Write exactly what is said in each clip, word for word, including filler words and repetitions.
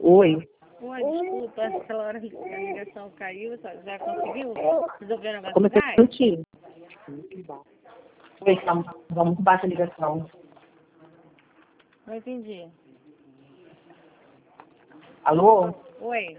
Oi. Oi, desculpa, aquela hora que a ligação caiu, já já conseguiu resolver o negócio Como é do que gás? eu senti? Oi, tá, tá muito baixa a ligação. Não entendi. Alô? Oi,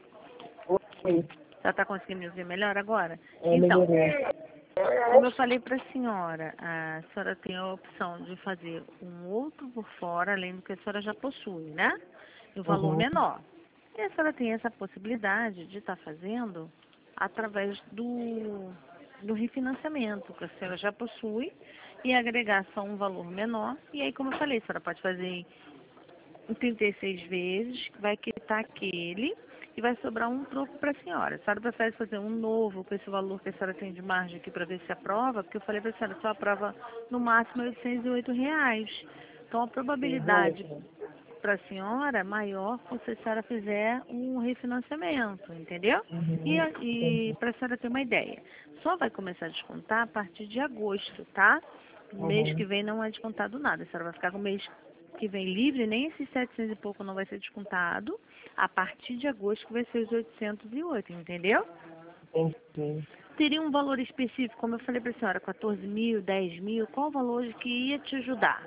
Oi. já está conseguindo me ouvir melhor agora? É, Então, melhorou. como eu falei para a senhora, a senhora tem a opção de fazer um outro por fora, além do que a senhora já possui, né? E o valor Uhum. menor. E a senhora tem essa possibilidade de estar fazendo através do, do refinanciamento, que a senhora já possui, e agregar só um valor menor. E aí, como eu falei, a senhora pode fazer em trinta e seis vezes, vai quitar aquele e vai sobrar um troco para a senhora. A senhora prefere fazer um novo com esse valor que a senhora tem de margem aqui para ver se aprova, porque eu falei para a senhora, só aprova no máximo oitocentos e oito reais. Então a probabilidade Uhum. para a senhora é maior se a senhora fizer um refinanciamento, entendeu? E, Uhum. a- e Entendi. para a senhora ter uma ideia, só vai começar a descontar a partir de agosto, tá? Mês que Uhum. vem não é descontado nada, a senhora vai ficar com o mês que vem livre, nem esses setecentos e pouco não vai ser descontado, a partir de agosto que vai ser os oitocentos e oito, entendeu? Entendi. Teria um valor específico, como eu falei para a senhora, quatorze mil, dez mil, qual o valor que ia te ajudar?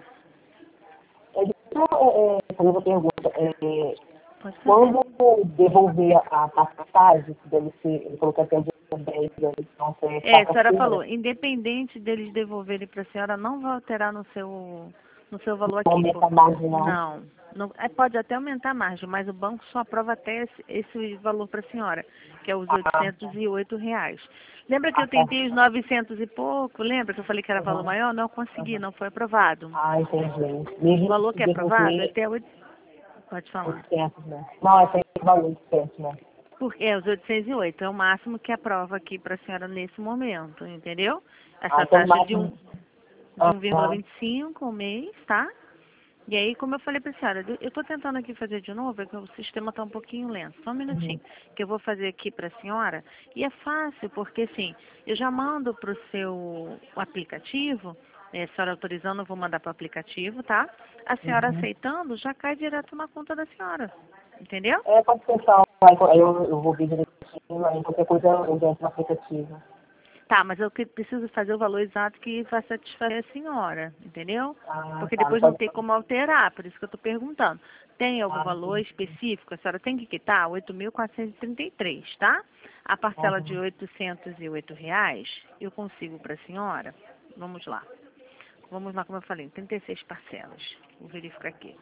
É, deixa eu é, fazer uma pergunta. É, Pode fazer. quando devolver a passagem, que deve ser, ele falou que até dia dez, então é É, a senhora quarta-feira, falou, independente deles devolverem para a senhora, não vai alterar no seu, no seu valor não aqui. aumenta Por, mais não. não, não é, pode até aumentar a margem, mas o banco só aprova até esse, esse valor para a senhora, que é os Ah, oitocentos e oito reais. Lembra que ah, eu tá. tentei os novecentos e pouco? Lembra que eu falei que era valor Uhum. maior? Não consegui, Uhum. não foi aprovado. Ah, entendi. O Mesmo valor se que é aprovado é devolver até oito. Pode falar. oitocentos, né? Não, é sempre valor oitocentos, né? Porque é os oitocentos e oito, é o máximo que aprova aqui para a senhora nesse momento, entendeu? Ah, Essa então no taxa de máximo. um, de um vírgula Aham. vinte e cinco o mês, tá? E aí, como eu falei para a senhora, eu estou tentando aqui fazer de novo, é que o sistema está um pouquinho lento. Só um Uhum. minutinho, que eu vou fazer aqui para a senhora. E é fácil, porque assim, eu já mando para o seu aplicativo, é, a senhora autorizando, eu vou mandar para o aplicativo, tá? A senhora Uhum. aceitando, já cai direto na conta da senhora. Entendeu? É, pode pensar, aí eu, eu vou ver direitinho, aí qualquer coisa eu entro no aplicativo. Tá, mas eu que- preciso fazer o valor exato que vai satisfazer a senhora, entendeu? Ah, Porque tá, não depois não pode. tem como alterar, por isso que eu estou perguntando. Tem algum Ah, valor entendi. específico? A senhora tem que quitar oito mil quatrocentos e trinta e três, tá? A parcela de Uhum. oitocentos e oito reais, eu consigo para a senhora. Vamos lá. Vamos lá, como eu falei, trinta e seis parcelas. Vou verificar aqui.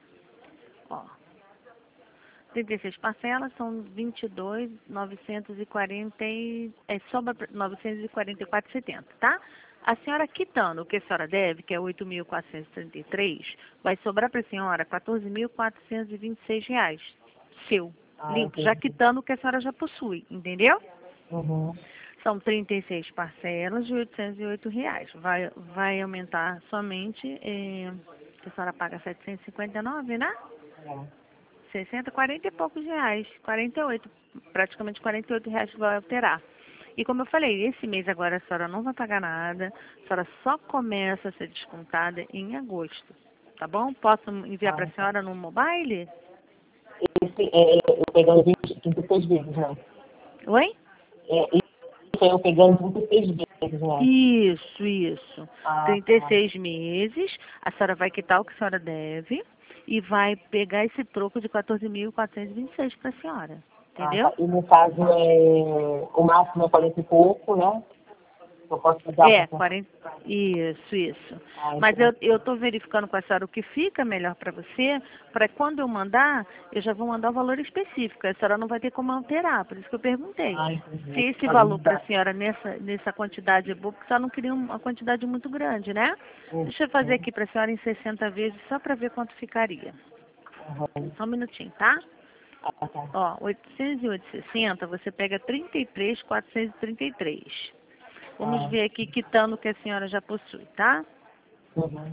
Ó, trinta e seis parcelas são vinte e dois mil novecentos e quarenta e é, sobra pra- novecentos e quarenta e quatro e setenta, tá? A senhora quitando o que a senhora deve, que é oito mil quatrocentos e trinta e três, vai sobrar para a senhora quatorze mil quatrocentos e vinte e seis reais. Seu, Ah, limpo, já entendi. quitando o que a senhora já possui, entendeu? Uhum. São trinta e seis parcelas de oitocentos e oito reais. Vai, vai aumentar somente, eh, a senhora paga setecentos e cinquenta e nove, né? É. sessenta, quarenta e poucos reais, quarenta e oito, praticamente quarenta e oito reais que vai alterar. E como eu falei, esse mês agora a senhora não vai pagar nada, a senhora só começa a ser descontada em agosto, tá bom? Posso enviar para Ah, a tá. senhora no mobile? Esse, é, eu pegando vinte, trinta e seis vezes, né? Oi? É, isso é eu pegando trinta e seis vezes, né? Isso, isso. Ah, trinta e tá. seis meses, a senhora vai quitar o que a senhora deve e vai pegar esse troco de quatorze mil quatrocentos e vinte e seis para a senhora, Ah, tá. entendeu? E no caso, é, o máximo é quarenta e pouco, né? Eu posso usar É, para. quarenta. Isso, isso. Ah, Mas eu entendi. eu estou verificando com a senhora o que fica melhor para você, para quando eu mandar, eu já vou mandar o valor específico. A senhora não vai ter como alterar, por isso que eu perguntei. Ah, Se entendi. esse Pode valor para a mudar. senhora nessa, nessa quantidade é boa, porque a senhora não queria uma quantidade muito grande, né? Uhum. Deixa eu fazer aqui para a senhora em sessenta vezes, só para ver quanto ficaria. Uhum. Só um minutinho, tá? Ah, tá. Ó, oitocentos e oito e sessenta, você pega trinta e três mil quatrocentos e trinta e três. Vamos Ah, ver aqui quitando o que a senhora já possui, tá? uhum.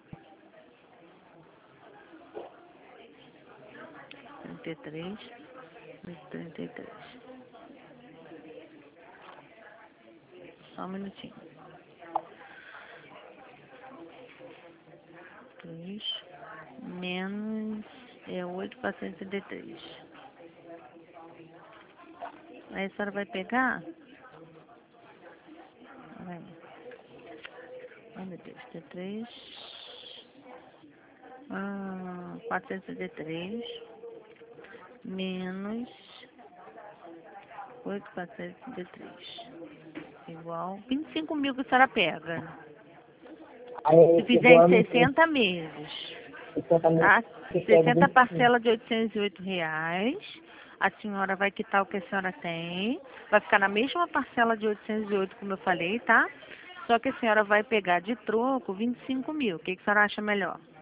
trinta e três, trinta e três. Só um minutinho. três menos é oito mil quatrocentos e trinta e três. Aí a senhora vai pegar... Vai. Ai, meu Deus, trinta e três... Ah, quatrocentos e trinta e três... Menos... oito mil quatrocentos e trinta e três. Igual... vinte e cinco mil que a senhora pega. Aí, Se fizer em igual, sessenta meses. sessenta mil, Tá? você pega sessenta vinte e cinco. parcelas de oitocentos e oito reais. A senhora vai quitar o que a senhora tem. Vai ficar na mesma parcela de oitocentos e oito, como eu falei, tá? Só que a senhora vai pegar de troco vinte e cinco mil. O que, que a senhora acha melhor?